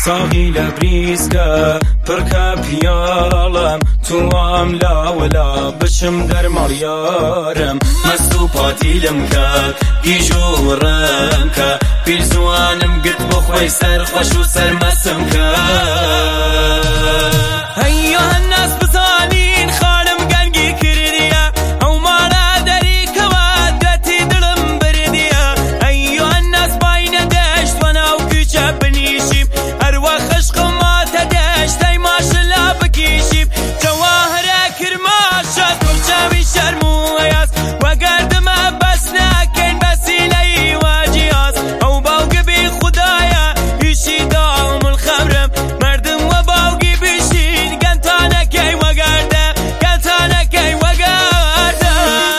ساغی لبریزگە پڕکە پیاڵم توام لاوەلا بچم دەرماڵ یارم مەست و پاتیلم کە گیژ و ڕەم کە پیرزوانم گرت بۆ خۆی سەرخۆش و سەرمەسم کە هەیە هەناس بزانین خانم گەنگی کردیە ئەو ماڵە دەریکەوە دەتی دڵم بردیە هەیە هەناس باینە دەشت وە ناو کوچە بنیشیم هەروە خشقم ماتە دەشتەی ماشلا بکیشیم جەواهرە کرماشە کوچەوی شەرم و هەیاس وەگەردمە بەس ناکەین بەسیلەی واجیاس ئەو باوگە بێ خودایە هیچی داوم الخەمرم مردم وە باوگی بشین گەنتانەکەی وەگەردە گەنتانەکەی وەگەردە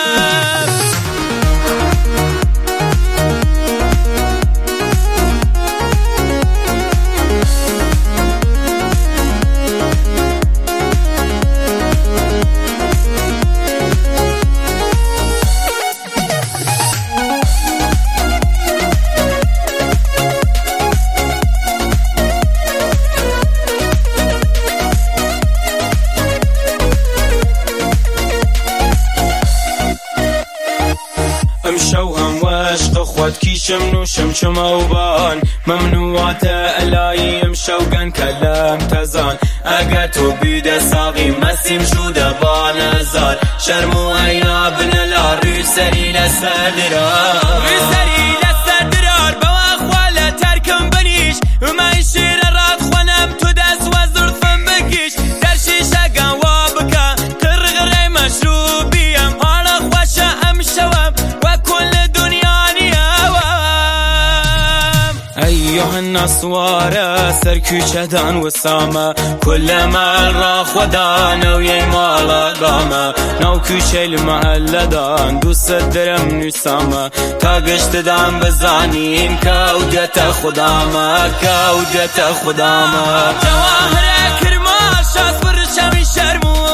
ئەمشەو هەم وەشقە خۆت کیشم نووشم چمەوبان مەمنوعاتە ئەلایی ئەمشەو گەن کە لەم تەزان ئەگە تۆ بیدە ساغی مەسیم شوودە بانەزار شەرم و هەینا بنەلا ڕووسەری لەسەر درار ڕووسەری لەسەر درار بەوا خوا لە تەرکم بنیش ئەمای شێرە ڕات خوەنەم تو دەسوە زولفم بکیش دەرشیشەگە وا بکە تڕغڕێ مەشروبیەم هاڵە خوەشە ئەمشەوەم هەنا سوارە سەر کوچەدان وسامە کولە مەل ڕاخوەدانەویەی ماڵەدامە ناو کوچەی لە مەهەلەدان دووسەد دەرەم نووسامە تا گەشتدان بزانین کەودەتە خودامە کەودەتە خودامە جەواهرە کرماشە پڕشەوی شەرم و